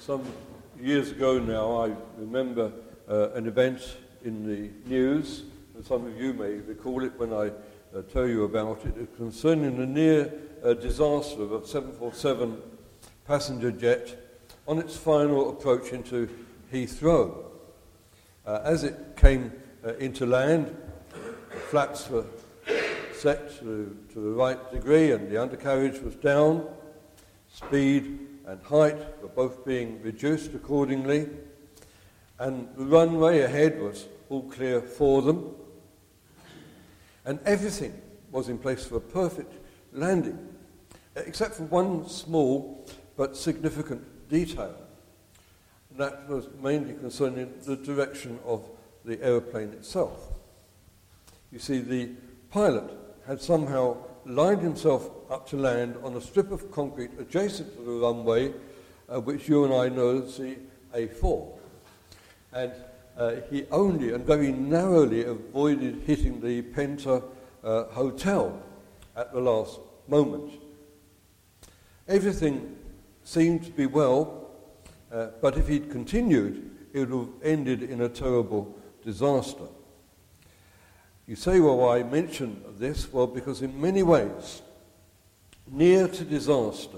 Some years ago now, I remember an event in the news, and some of you may recall it when I tell you about it, concerning the near disaster of a 747 passenger jet on its final approach into Heathrow. As it came into land, the flaps were set to the right degree and the undercarriage was down. Speed and height were both being reduced accordingly, and the runway ahead was all clear for them, and everything was in place for a perfect landing, except for one small but significant detail. And that was mainly concerning the direction of the aeroplane itself. You see, the pilot had somehow lined himself up to land on a strip of concrete adjacent to the runway, which you and I know as the A4. And he only and very narrowly avoided hitting the Penta Hotel at the last moment. Everything seemed to be well, but if he'd continued, it would have ended in a terrible disaster. You say, well, why mention this? Well, because in many ways, near to disaster,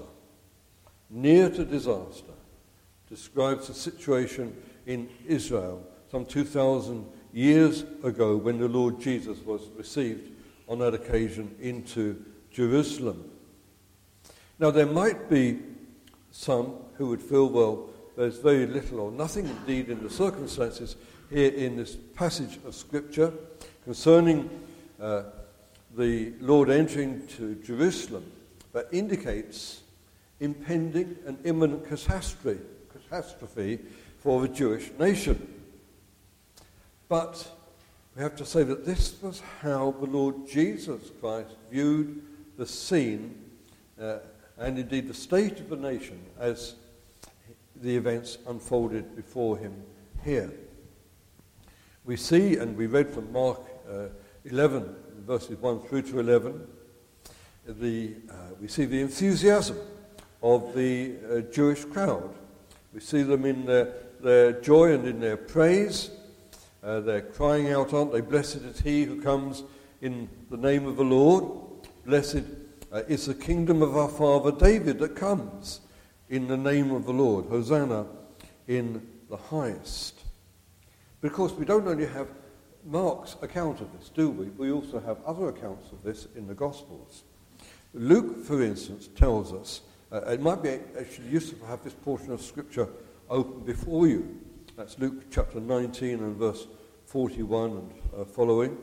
describes the situation in Israel some 2,000 years ago when the Lord Jesus was received on that occasion into Jerusalem. Now, there might be some who would feel, well, there's very little or nothing indeed in the circumstances here in this passage of Scripture concerning the Lord entering to Jerusalem, that indicates impending and imminent catastrophe for the Jewish nation. But we have to say that this was how the Lord Jesus Christ viewed the scene and indeed the state of the nation as the events unfolded before him here. We see, and we read from Mark 11, verses 1 through to 11, we see the enthusiasm of the Jewish crowd. We see them in their joy and in their praise. They're crying out, aren't they? Blessed is he who comes in the name of the Lord. Blessed is the kingdom of our father David that comes in the name of the Lord. Hosanna in the highest. But of course, we don't only have Mark's account of this, do we? We also have other accounts of this in the Gospels. Luke, for instance, tells us, it might be actually useful to have this portion of Scripture open before you. That's Luke chapter 19 and verse 41 and following.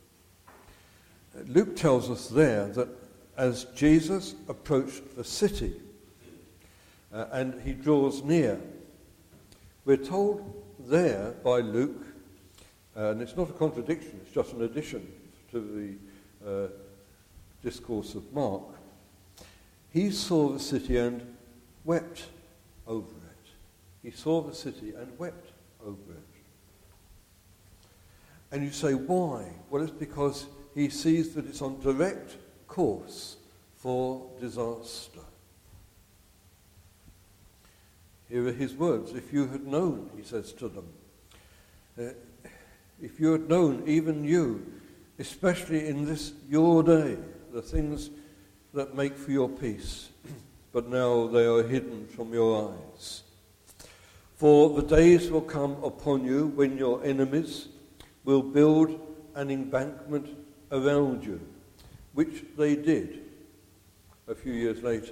Luke tells us there that as Jesus approached the city and he draws near, we're told there by Luke, and it's not a contradiction, it's just an addition to the discourse of Mark, he saw the city and wept over it. He saw the city and wept over it. And you say, why? Well, it's because he sees that it's on direct course for disaster. Here are his words. If you had known, he says to them, if you had known, even you, especially in this your day, the things that make for your peace, but now they are hidden from your eyes. For the days will come upon you when your enemies will build an embankment around you, which they did a few years later.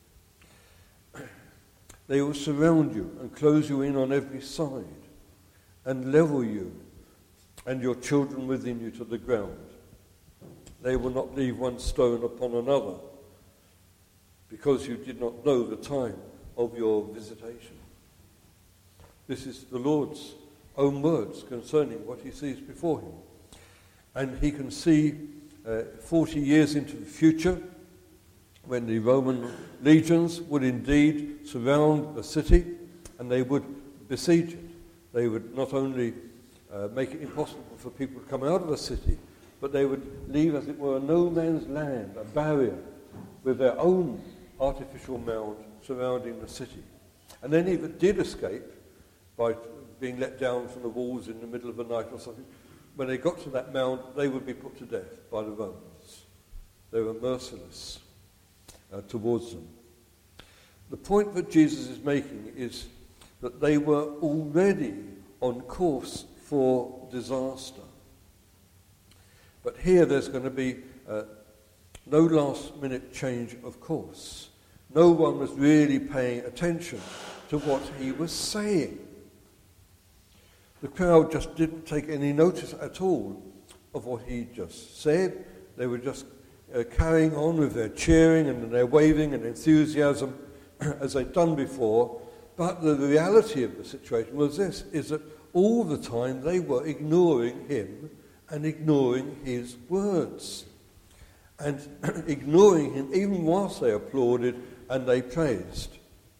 They will surround you and close you in on every side and level you and your children within you to the ground. They will not leave one stone upon another because you did not know the time of your visitation. This is the Lord's own words concerning what he sees before him. And he can see 40 years into the future when the Roman legions would indeed surround the city and they would besiege it. They would not only make it impossible for people to come out of the city, but they would leave, as it were, a no man's land, a barrier with their own artificial mound surrounding the city. And then if it did escape by being let down from the walls in the middle of the night or something, when they got to that mound, they would be put to death by the Romans. They were merciless towards them. The point that Jesus is making is that they were already on course for disaster. But here there's going to be no last-minute change of course. No one was really paying attention to what he was saying. The crowd just didn't take any notice at all of what he just said. They were just carrying on with their cheering and their waving and enthusiasm as they'd done before. But the reality of the situation was this, is that all the time they were ignoring him and ignoring his words. And ignoring him even whilst they applauded and they praised.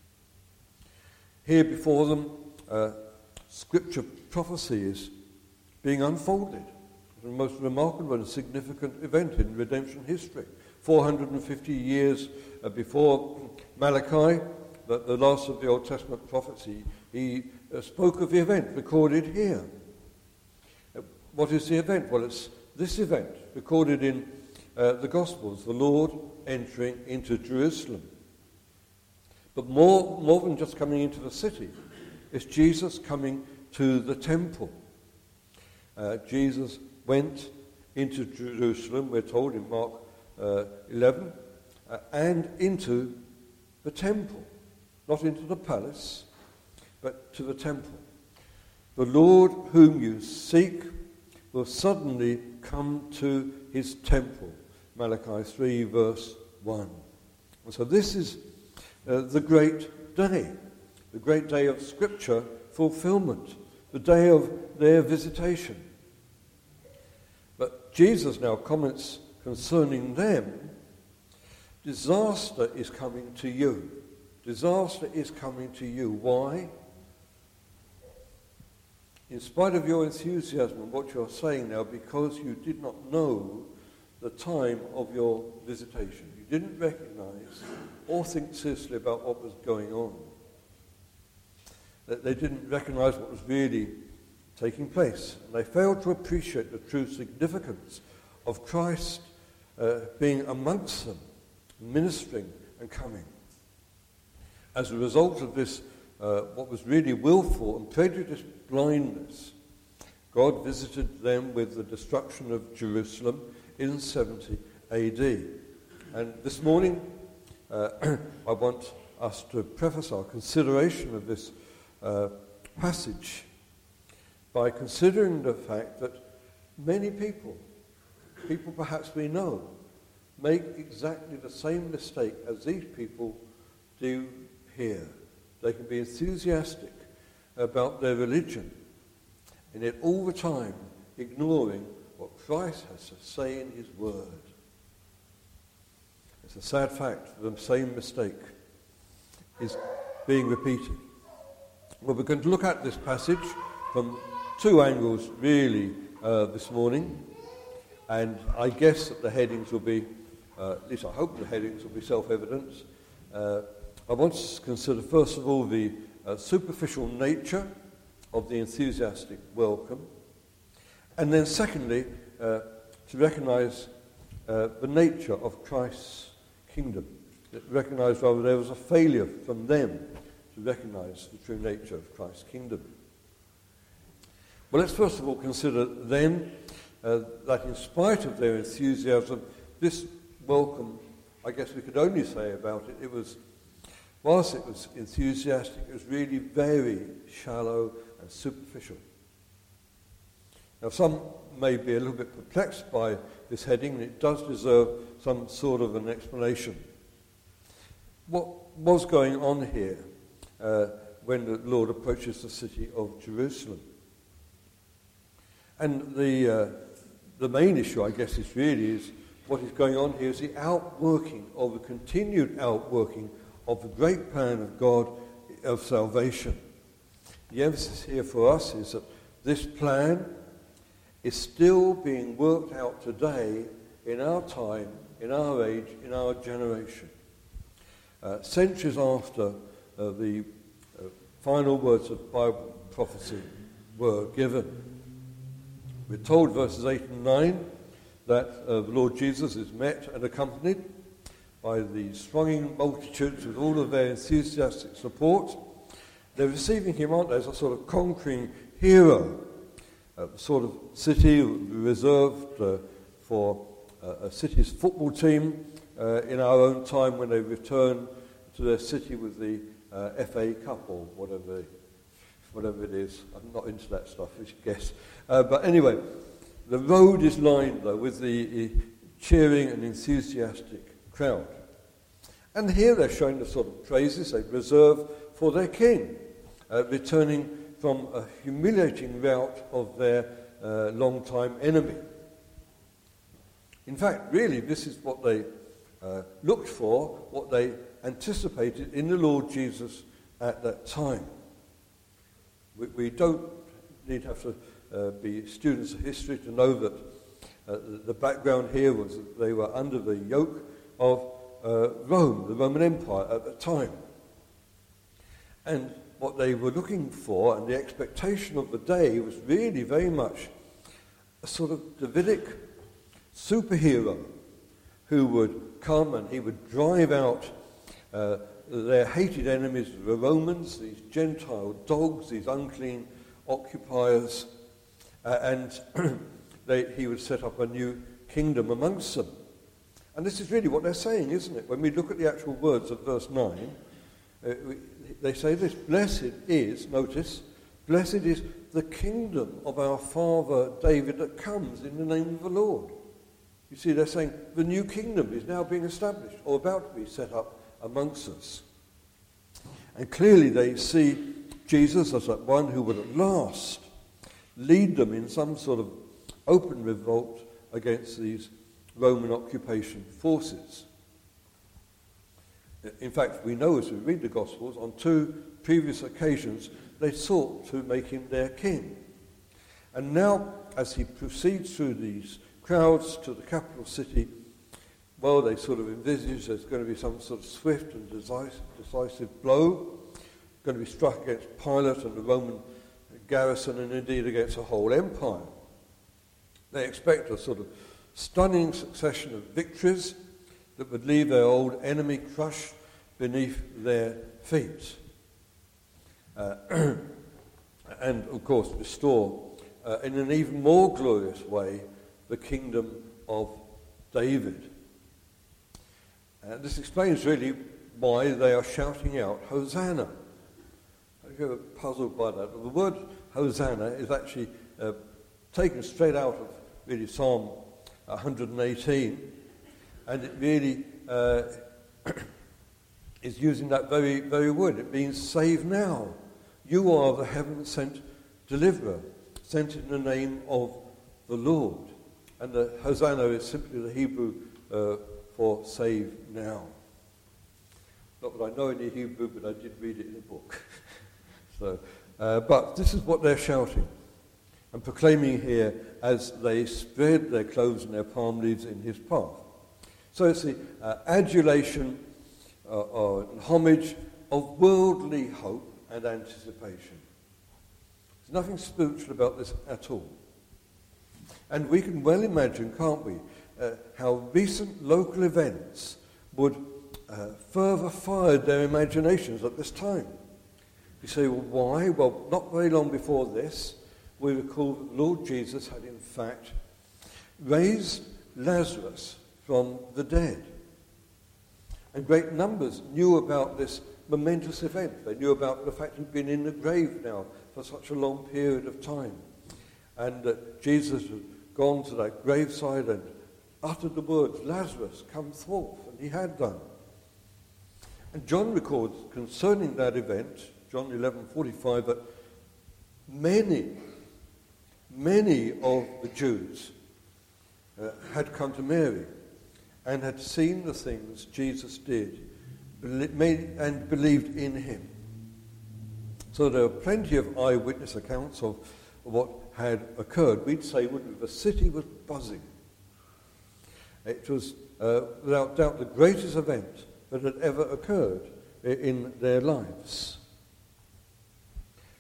Here before them, scripture prophecy is being unfolded. The most remarkable and significant event in redemption history. 450 years before Malachi, the last of the Old Testament prophecy, he spoke of the event recorded here. What is the event? Well, it's this event recorded in the Gospels, the Lord entering into Jerusalem. But more than just coming into the city, it's Jesus coming to the temple. Jesus went into Jerusalem, we're told in Mark 11, and into the temple. Not into the palace, but to the temple. The Lord whom you seek will suddenly come to his temple. Malachi 3 verse 1. And so this is the great day of Scripture fulfillment, the day of their visitation. But Jesus now comments concerning them, disaster is coming to you. Disaster is coming to you. Why? In spite of your enthusiasm and what you're saying now, because you did not know the time of your visitation. You didn't recognize or think seriously about what was going on. They didn't recognize what was really taking place. And they failed to appreciate the true significance of Christ being amongst them, ministering and coming. As a result of this, what was really willful and prejudiced blindness, God visited them with the destruction of Jerusalem in 70 AD. And this morning, I want us to preface our consideration of this passage by considering the fact that many people perhaps we know, make exactly the same mistake as these people do here. They can be enthusiastic about their religion, and yet all the time ignoring what Christ has to say in his word. It's a sad fact that the same mistake is being repeated. Well, we're going to look at this passage from two angles really this morning, and I guess that the headings will be, at least I hope the headings will be self-evident. I want to consider first of all the superficial nature of the enthusiastic welcome, and then secondly to recognise the nature of Christ's kingdom. Recognise rather there was a failure from them to recognise the true nature of Christ's kingdom. Well, let's first of all consider then that in spite of their enthusiasm, this welcome, I guess we could only say about it, whilst it was enthusiastic, it was really very shallow and superficial. Now, some may be a little bit perplexed by this heading, and it does deserve some sort of an explanation. What was going on here when the Lord approaches the city of Jerusalem? And the main issue, I guess, is what is going on here is the outworking, or the continued outworking of the great plan of God of salvation. The emphasis here for us is that this plan is still being worked out today in our time, in our age, in our generation. Centuries after the final words of Bible prophecy were given. We're told, verses 8 and 9, that the Lord Jesus is met and accompanied by the thronging multitudes with all of their enthusiastic support. They're receiving him, aren't they, as a sort of conquering hero, a sort of city reserved for a city's football team in our own time when they return to their city with the FA Cup or whatever it is. I'm not into that stuff, you should guess. But anyway, the road is lined, though, with the cheering and enthusiastic crowd. And here they're showing the sort of praises they reserve for their king, returning from a humiliating rout of their long-time enemy. In fact, really, this is what they looked for, what they anticipated in the Lord Jesus at that time. We don't need to have to be students of history to know that the background here was that they were under the yoke of Rome, the Roman Empire at the time. And what they were looking for and the expectation of the day was really very much a sort of Davidic superhero who would come and he would drive out their hated enemies, the Romans, these Gentile dogs, these unclean occupiers, and he would set up a new kingdom amongst them. And this is really what they're saying, isn't it? When we look at the actual words of verse 9, they say this: blessed is, notice, blessed is the kingdom of our father David that comes in the name of the Lord. You see, they're saying the new kingdom is now being established or about to be set up amongst us. And clearly they see Jesus as that one who would at last lead them in some sort of open revolt against these Roman occupation forces. In fact, we know as we read the Gospels, on 2 previous occasions, they sought to make him their king. And now, as he proceeds through these crowds to the capital city, well, they sort of envisage there's going to be some sort of swift and decisive blow, going to be struck against Pilate and the Roman garrison, and indeed against the whole empire. They expect a sort of stunning succession of victories that would leave their old enemy crushed beneath their feet. And, of course, restore in an even more glorious way the kingdom of David. This explains really why they are shouting out, Hosanna. If you're puzzled by that, the word Hosanna is actually taken straight out of really Psalm 118, and it really is using that very, very word. It means save now. You are the heaven-sent deliverer, sent in the name of the Lord. And the Hosanna is simply the Hebrew for save now. Not that I know any Hebrew, but I did read it in a book. But this is what they're shouting and proclaiming here as they spread their clothes and their palm leaves in his path. So it's the adulation or homage of worldly hope and anticipation. There's nothing spiritual about this at all. And we can well imagine, can't we, how recent local events would further fire their imaginations at this time. You say, well, why? Well, not very long before this, we recall that Lord Jesus had in fact raised Lazarus from the dead. And great numbers knew about this momentous event. They knew about the fact he'd been in the grave now for such a long period of time. And that Jesus had gone to that graveside and uttered the words, Lazarus, come forth. And he had done. And John records concerning that event, John 11:45, that many of the Jews had come to Mary and had seen the things Jesus did and believed in him. So there are plenty of eyewitness accounts of what had occurred. We'd say, wouldn't we, the city was buzzing. It was, without doubt, the greatest event that had ever occurred in their lives.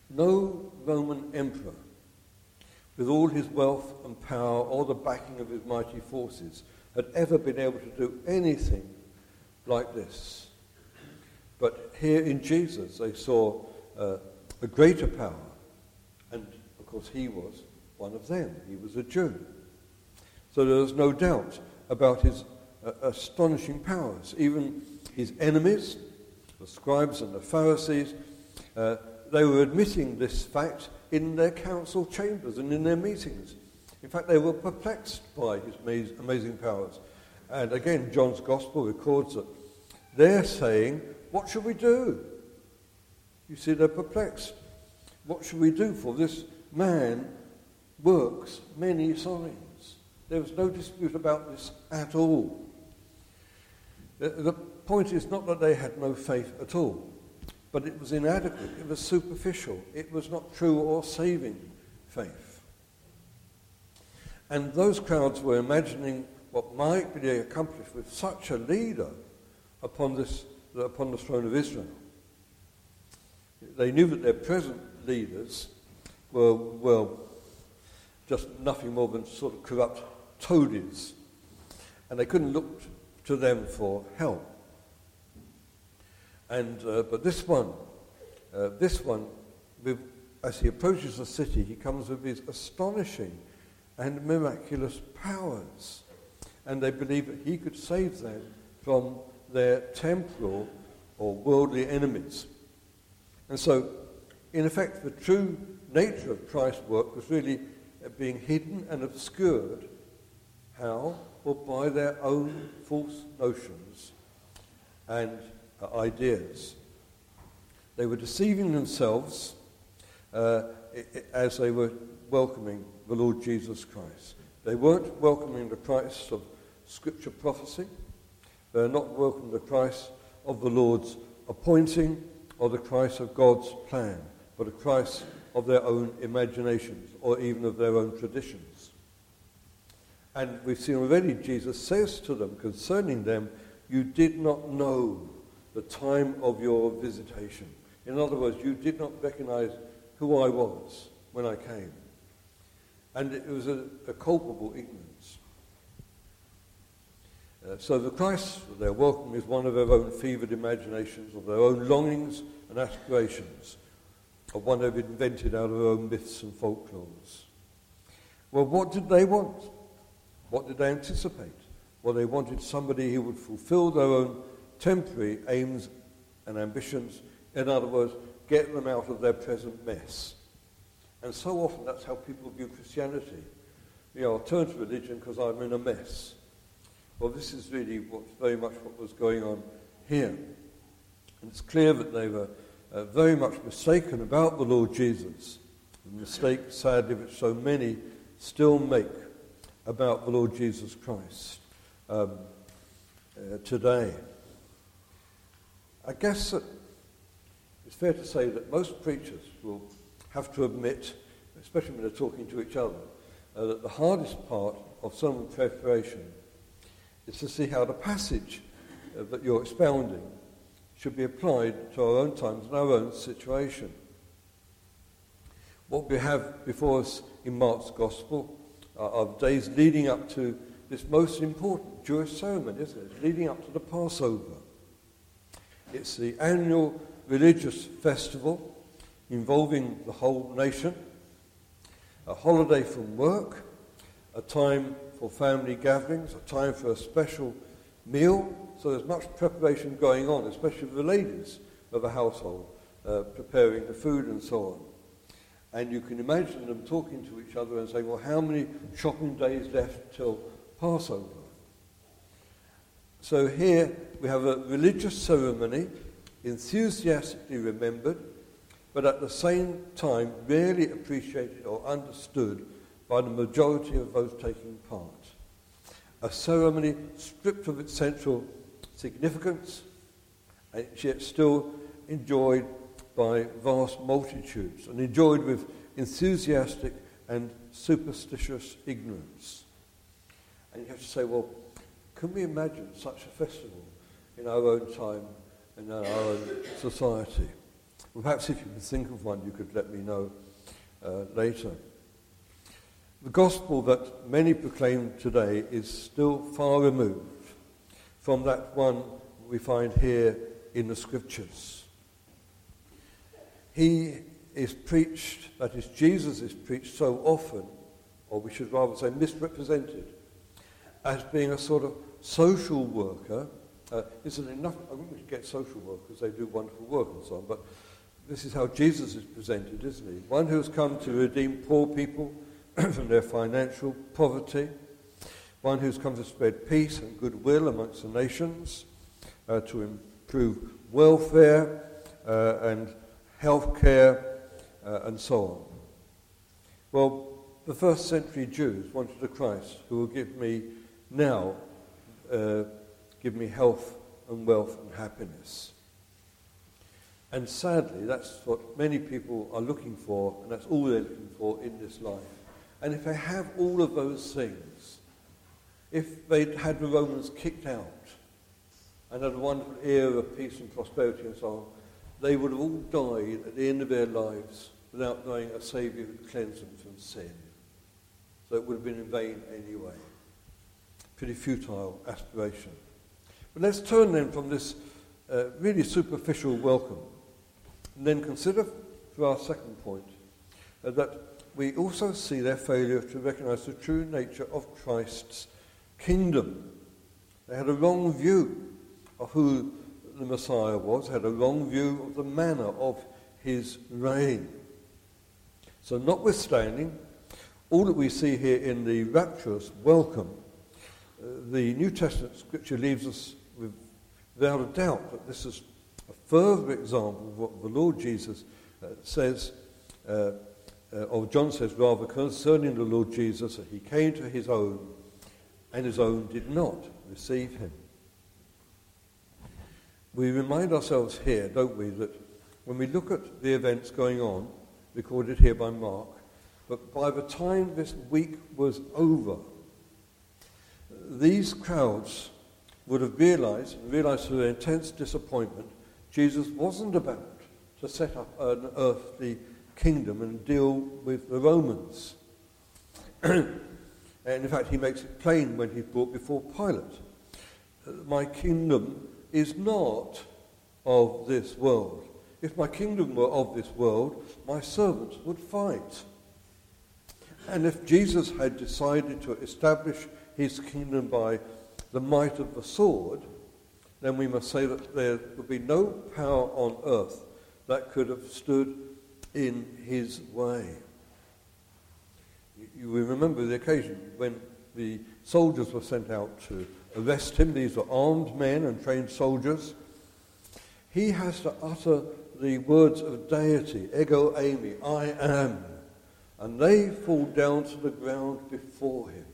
No Roman emperor, with all his wealth and power or the backing of his mighty forces, had ever been able to do anything like this. But here in Jesus they saw a greater power, and of course he was one of them. He was a Jew. So there was no doubt about his astonishing powers. Even his enemies, the scribes and the Pharisees, they were admitting this fact in their council chambers and in their meetings. In fact, they were perplexed by his amazing powers. And again, John's Gospel records that they're saying, what should we do? You see, they're perplexed. What should we do? For this man works many signs. There was no dispute about this at all. The point is not that they had no faith at all, but it was inadequate, it was superficial, it was not true or saving faith. And those crowds were imagining what might be accomplished with such a leader upon the throne of Israel. They knew that their present leaders were, well, just nothing more than sort of corrupt toadies, and they couldn't look to them for help. And but this one, as he approaches the city, he comes with his astonishing and miraculous powers, and they believe that he could save them from their temporal or worldly enemies. And so, in effect, the true nature of Christ's work was really being hidden and obscured. How? Well, by their own false notions and ideas. They were deceiving themselves as they were welcoming the Lord Jesus Christ. They weren't welcoming the Christ of Scripture prophecy. They were not welcoming the Christ of the Lord's appointing or the Christ of God's plan, but the Christ of their own imaginations or even of their own traditions. And we've seen already Jesus says to them concerning them, you did not know the time of your visitation. In other words, you did not recognize who I was when I came. And it was a culpable ignorance. So the Christ that they're welcoming is one of their own fevered imaginations, of their own longings and aspirations, of one they've invented out of their own myths and folklores. Well, what did they want? What did they anticipate? Well, they wanted somebody who would fulfill their own temporary aims and ambitions. In other words, get them out of their present mess. And so often that's how people view Christianity. I'll turn to religion because I'm in a mess. Well, this is really very much what was going on here. And it's clear that they were very much mistaken about the Lord Jesus. The mistake, sadly, which so many still make about the Lord Jesus Christ today. I guess that it's fair to say that most preachers will have to admit, especially when they're talking to each other, that the hardest part of sermon preparation is to see how the passage that you're expounding should be applied to our own times and our own situation. What we have before us in Mark's Gospel are days leading up to this most important Jewish ceremony, isn't it? It's leading up to the Passover. It's the annual religious festival involving the whole nation, a holiday from work, a time for family gatherings, a time for a special meal. So there's much preparation going on, especially for the ladies of a household, preparing the food and so on. And you can imagine them talking to each other and saying, well, how many shopping days left till Passover? So here we have a religious ceremony, enthusiastically remembered, but at the same time rarely appreciated or understood by the majority of those taking part. A ceremony stripped of its central significance, and yet still enjoyed by vast multitudes, and enjoyed with enthusiastic and superstitious ignorance. And you have to say, well, can we imagine such a festival in our own time and in our own society? Well, perhaps if you can think of one, you could let me know later. The gospel that many proclaim today is still far removed from that one we find here in the Scriptures. He is preached, that is, Jesus is preached so often, or we should rather say misrepresented, as being a sort of social worker. Isn't enough? I wouldn't get social workers, they do wonderful work and so on, but this is how Jesus is presented, isn't he? One who has come to redeem poor people from their financial poverty, one who's come to spread peace and goodwill amongst the nations, to improve welfare and healthcare and so on. Well, the first century Jews wanted a Christ who will give me health and wealth and happiness. And sadly, that's what many people are looking for, and that's all they're looking for in this life. And if they have all of those things, if they'd had the Romans kicked out and had a wonderful era of peace and prosperity and so on, they would have all died at the end of their lives without knowing a Saviour who could cleanse them from sin. So it would have been in vain anyway. Pretty futile aspiration. But let's turn then from this really superficial welcome and then consider for our second point that we also see their failure to recognize the true nature of Christ's kingdom. They had a wrong view of who the Messiah was, had a wrong view of the manner of his reign. So notwithstanding all that we see here in the rapturous welcome, the New Testament scripture leaves us without a doubt that this is a further example of what the Lord Jesus says, or John says rather, concerning the Lord Jesus, that he came to his own, and his own did not receive him. We remind ourselves here, don't we, that when we look at the events going on, recorded here by Mark, but by the time this week was over, these crowds would have realized through their intense disappointment, Jesus wasn't about to set up an earthly kingdom and deal with the Romans. And in fact, he makes it plain when he's brought before Pilate. My kingdom is not of this world. If my kingdom were of this world, my servants would fight. And if Jesus had decided to establish his kingdom by the might of the sword, then we must say that there would be no power on earth that could have stood in his way. You remember the occasion when the soldiers were sent out to arrest him. These were armed men and trained soldiers. He has to utter the words of deity, ego eimi, I am, and they fall down to the ground before him,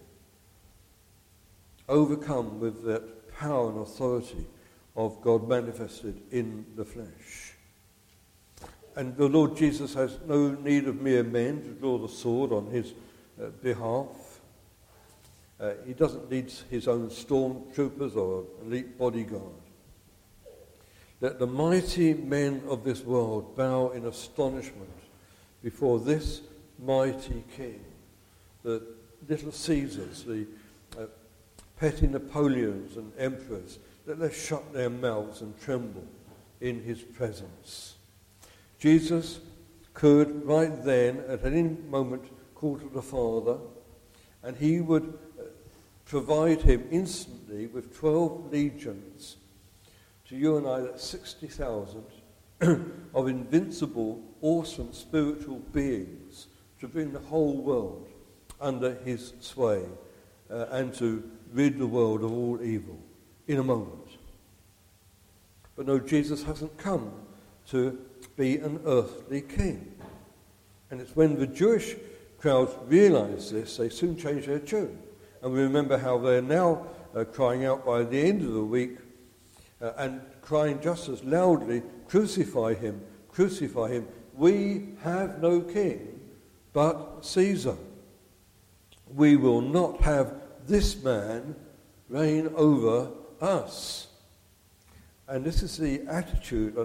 overcome with that power and authority of God manifested in the flesh. And the Lord Jesus has no need of mere men to draw the sword on his behalf. He doesn't need his own stormtroopers or elite bodyguard. Let the mighty men of this world bow in astonishment before this mighty king. The little Caesars, the petty Napoleons and emperors, let them shut their mouths and tremble in his presence. Jesus could right then, at any moment, call to the Father, and he would provide him instantly with 12 legions. To you and I, that's 60,000 of invincible, awesome spiritual beings to bring the whole world under his sway and to rid the world of all evil in a moment. But no, Jesus hasn't come to be an earthly king. And it's when the Jewish crowds realize this, they soon change their tune. And we remember how they're now crying out by the end of the week and crying just as loudly, crucify him, crucify him. We have no king but Caesar. We will not have this man reign over us. And this is the attitude and the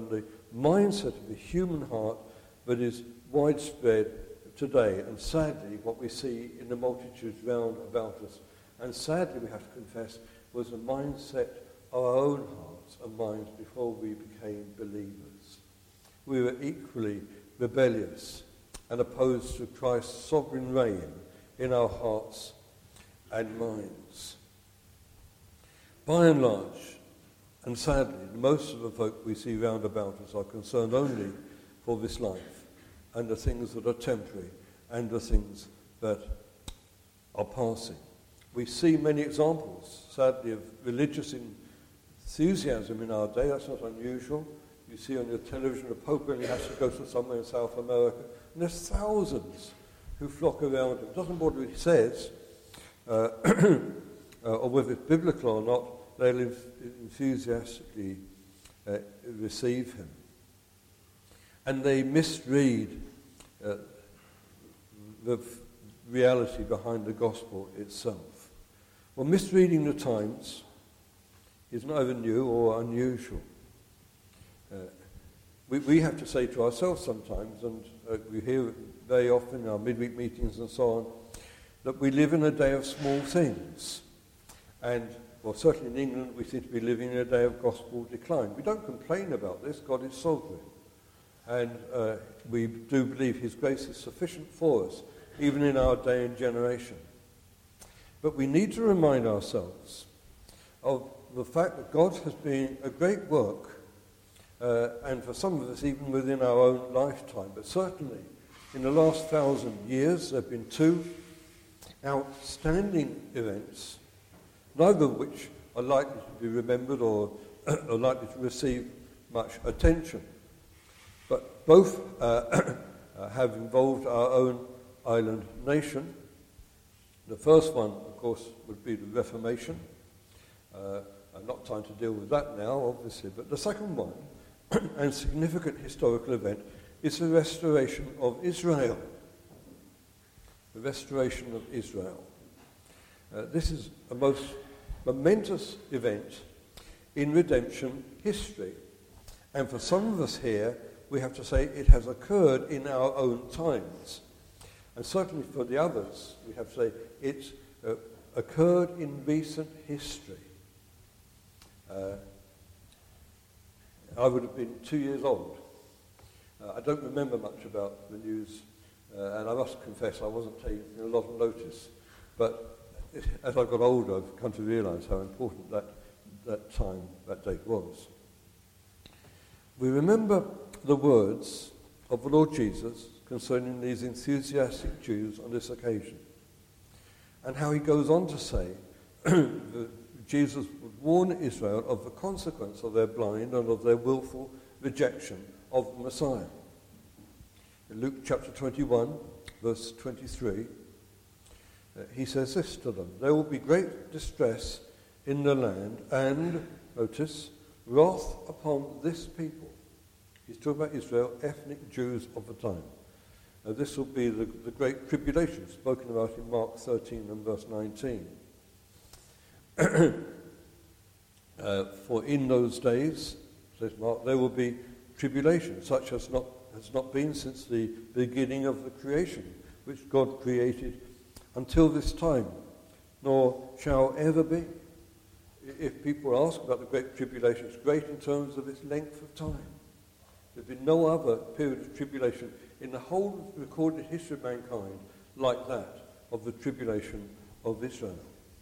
mindset of the human heart that is widespread today, and sadly what we see in the multitudes round about us, and sadly we have to confess, was the mindset of our own hearts and minds before we became believers. We were equally rebellious and opposed to Christ's sovereign reign in our hearts and minds. By and large, and sadly, most of the folk we see round about us are concerned only for this life and the things that are temporary and the things that are passing. We see many examples, sadly, of religious enthusiasm in our day. That's not unusual. You see on your television a pope only has to go to somewhere in South America, and there's thousands who flock around him. It doesn't matter what he says, or whether it's biblical or not, they'll enthusiastically receive him. And they misread the reality behind the gospel itself. Well, misreading the times is neither new or unusual. We have to say to ourselves sometimes, and we hear it very often in our midweek meetings and so on, that we live in a day of small things. And, well, certainly in England, we seem to be living in a day of gospel decline. We don't complain about this. God is sovereign. And we do believe his grace is sufficient for us, even in our day and generation. But we need to remind ourselves of the fact that God has been a great work, and for some of us even within our own lifetime, but certainly in the last 1,000 years there have been two outstanding events, neither of which are likely to be remembered or are likely to receive much attention. But both have involved our own island nation. The first one, of course, would be the Reformation. I've not time to deal with that now, obviously. But the second one, and significant historical event, is the restoration of Israel. The restoration of Israel. This is a most momentous event in redemption history. And for some of us here, we have to say it has occurred in our own times. And certainly for the others, we have to say it's occurred in recent history. I would have been 2 years old. I don't remember much about the news, and I must confess I wasn't taking a lot of notice. But as I got older, I've come to realise how important that time, that date was. We remember the words of the Lord Jesus concerning these enthusiastic Jews on this occasion, and how he goes on to say that Jesus would warn Israel of the consequence of their blind and of their willful rejection of the Messiah. In Luke chapter 21, verse 23, he says this to them: "There will be great distress in the land and," notice, "wrath upon this people." He's talking about Israel, ethnic Jews of the time. This will be the great tribulation spoken about in Mark 13 and verse 19. For in those days, says Mark, there will be tribulation, such as has not been since the beginning of the creation, which God created until this time, nor shall ever be. If people ask about the great tribulation, it's great in terms of its length of time. There's been no other period of tribulation in the whole recorded history of mankind like that of the tribulation of Israel.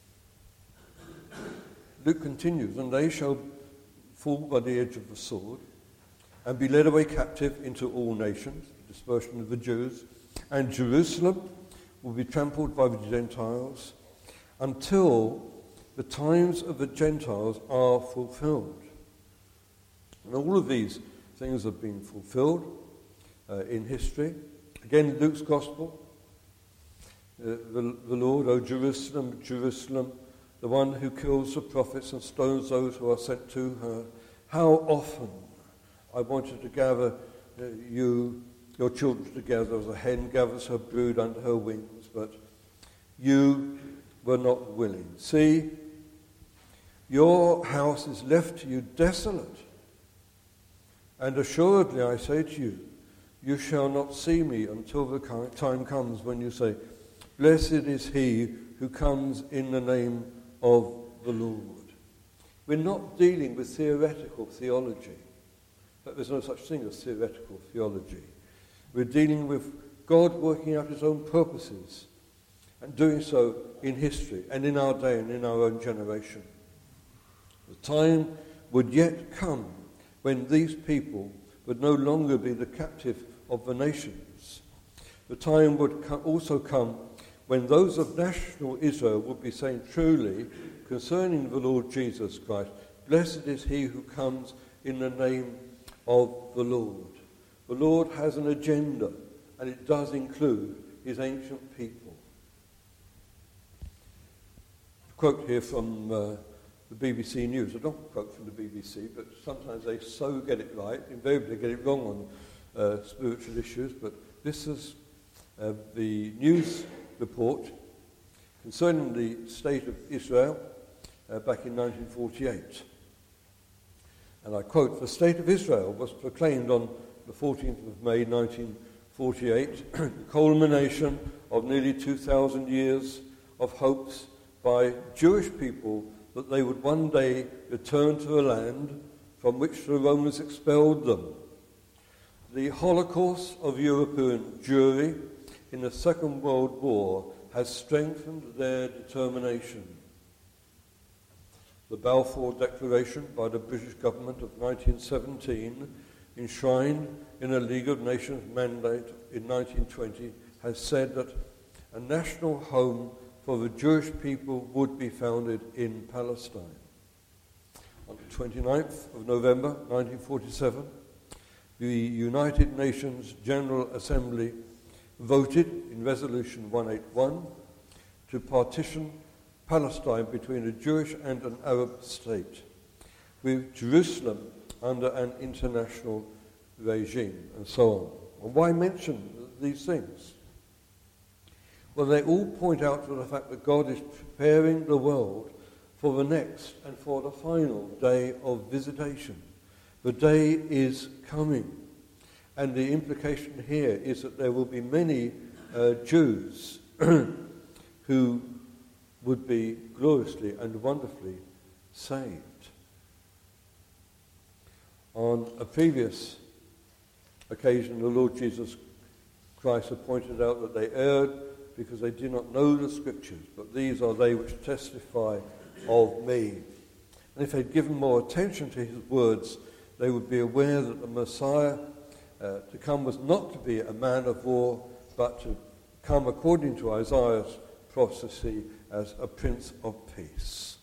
Luke continues, "And they shall fall by the edge of the sword and be led away captive into all nations," dispersion of the Jews, "and Jerusalem will be trampled by the Gentiles until the times of the Gentiles are fulfilled." And all of these things have been fulfilled in history. Again, Luke's Gospel, the Lord, "O Jerusalem, Jerusalem, the one who kills the prophets and stones those who are sent to her, how often I wanted to gather your children together as a hen gathers her brood under her wings, but you were not willing. See, your house is left to you desolate. And assuredly I say to you, you shall not see me until the time comes when you say, blessed is he who comes in the name of the Lord. We're not dealing with theoretical theology. But there's no such thing as theoretical theology. We're dealing with God working out his own purposes and doing so in history and in our day and in our own generation. The time would yet come when these people would no longer be the captive of the nations. The time would also come when those of national Israel would be saying truly concerning the Lord Jesus Christ, blessed is he who comes in the name of the Lord. The Lord has an agenda, and it does include his ancient people. A quote here from the BBC News. I don't quote from the BBC, but sometimes they so get it right. Invariably they get it wrong on spiritual issues, but this is the news report concerning the state of Israel back in 1948. And I quote, the state of Israel was proclaimed on the 14th of May 1948, the culmination of nearly 2,000 years of hopes by Jewish people that they would one day return to a land from which the Romans expelled them. The Holocaust of European Jewry in the Second World War has strengthened their determination. The Balfour Declaration by the British government of 1917, enshrined in a League of Nations mandate in 1920, has said that a national home for the Jewish people would be founded in Palestine. On the 29th of November 1947, the United Nations General Assembly voted in Resolution 181 to partition Palestine between a Jewish and an Arab state, with Jerusalem under an international regime, and so on. And why mention these things? Well, they all point out to the fact that God is preparing the world for the next and for the final day of visitation. The day is coming. And the implication here is that there will be many Jews who would be gloriously and wonderfully saved. On a previous occasion, the Lord Jesus Christ had pointed out that they erred because they did not know the Scriptures, but these are they which testify of me. And if they'd given more attention to his words, they would be aware that the Messiah to come was not to be a man of war, but to come according to Isaiah's prophecy as a Prince of Peace.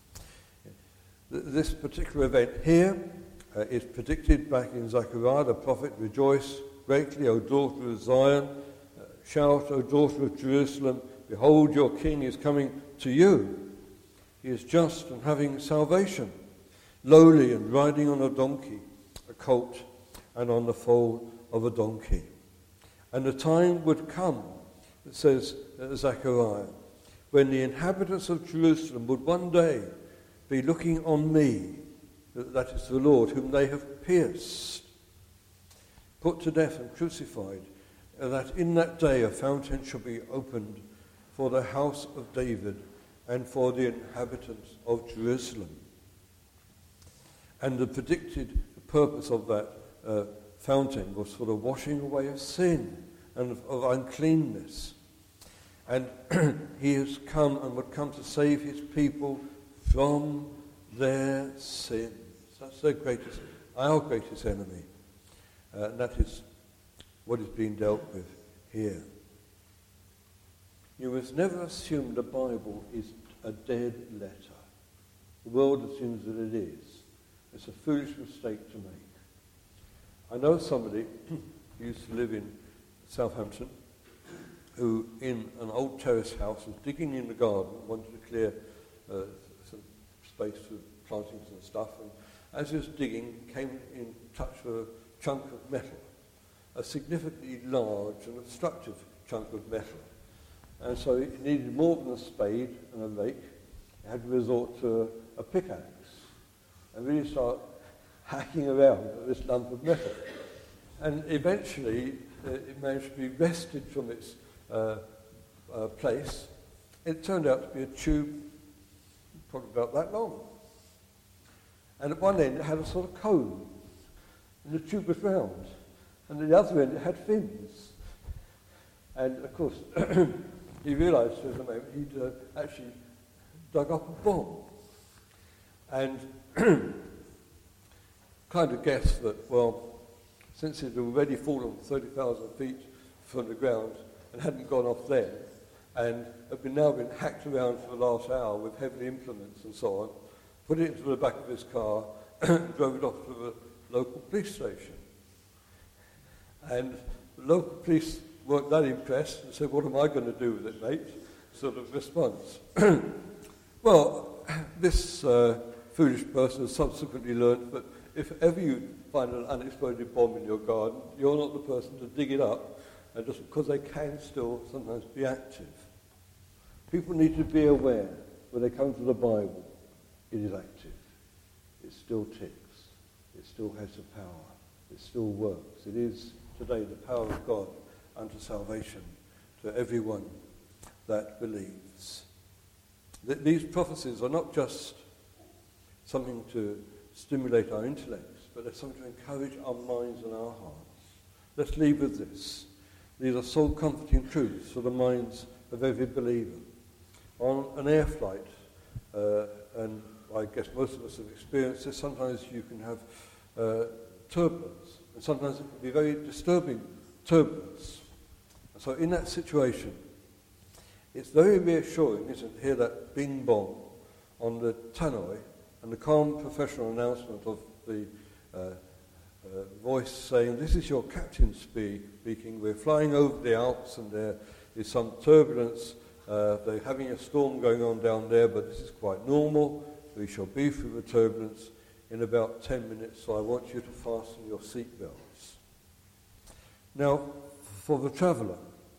This particular event here is predicted back in Zechariah the prophet. Rejoice greatly, O daughter of Zion. Shout, O daughter of Jerusalem. Behold, your king is coming to you. He is just and having salvation, lowly and riding on a donkey, a colt, and on the foal of a donkey. And the time would come, it says Zechariah, when the inhabitants of Jerusalem would one day be looking on me, that is the Lord, whom they have pierced, put to death and crucified, that in that day a fountain shall be opened for the house of David and for the inhabitants of Jerusalem. And the predicted purpose of that fountain was for the washing away of sin and of uncleanness. And he has come and would come to save his people from their sins. That's our greatest enemy. And that is what is being dealt with here. You must never assume the Bible is a dead letter. The world assumes that it is. It's a foolish mistake to make. I know somebody who used to live in Southampton who, in an old terrace house, was digging in the garden, wanted to clear some space for plantings and stuff, and as he was digging, came in touch with a chunk of metal, a significantly large and obstructive chunk of metal. And so he needed more than a spade and a rake. He had to resort to a pickaxe and really start hacking around at this lump of metal. And eventually it managed to be wrested from its place. It turned out to be a tube probably about that long. And at one end it had a sort of cone, and the tube was round. And at the other end it had fins. And of course, he realised for the moment he'd actually dug up a bomb. And kind of guessed that, well, since it had already fallen 30,000 feet from the ground and hadn't gone off then, and had now been hacked around for the last hour with heavy implements and so on, put it into the back of his car and drove it off to the local police station. And the local police weren't that impressed and said, "What am I going to do with it, mate?" Sort of response. Well, this foolish person has subsequently learned that if ever you find an unexploded bomb in your garden, you're not the person to dig it up, and just because they can still sometimes be active. People need to be aware when they come to the Bible, it is active. It still ticks. It still has the power. It still works. It is today the power of God unto salvation to everyone that believes. These prophecies are not just something to stimulate our intellects, but they're something to encourage our minds and our hearts. Let's leave with this. These are soul-comforting truths for the minds of every believer. On an air flight, and I guess most of us have experienced this, sometimes you can have turbulence, and sometimes it can be very disturbing turbulence. And so in that situation, it's very reassuring, isn't it, to hear that bing bong on the tannoy and the calm professional announcement of the voice saying, "This is your captain speaking. We're flying over the Alps and there is some turbulence. They're having a storm going on down there, but this is quite normal. We shall be through the turbulence in about 10 minutes, so I want you to fasten your seatbelts." Now, for the traveller,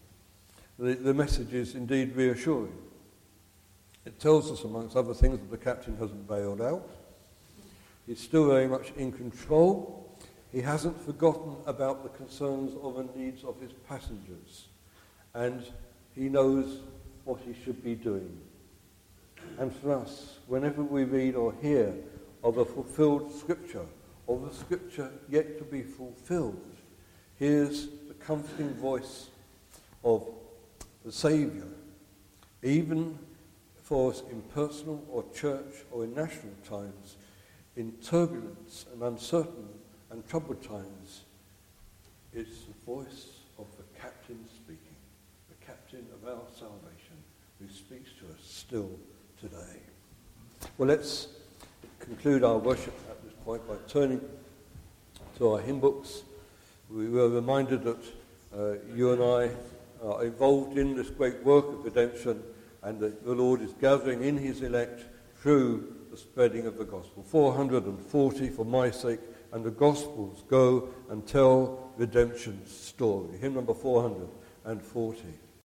the message is indeed reassuring. It tells us, amongst other things, that the captain hasn't bailed out. He's still very much in control. He hasn't forgotten about the concerns or the needs of his passengers. And he knows what he should be doing. And for us, whenever we read or hear of a fulfilled scripture, or the scripture yet to be fulfilled, here's the comforting voice of the Saviour, even for us in personal or church or in national times, in turbulence and uncertain and troubled times. It's the voice of the captain speaking, the captain of our salvation, who speaks to us still today. Well, let's conclude our worship at this point by turning to our hymn books. We were reminded that you and I are involved in this great work of redemption, and that the Lord is gathering in his elect through the spreading of the gospel. 440, for my sake, and the gospels go and tell redemption's story. Hymn number 440.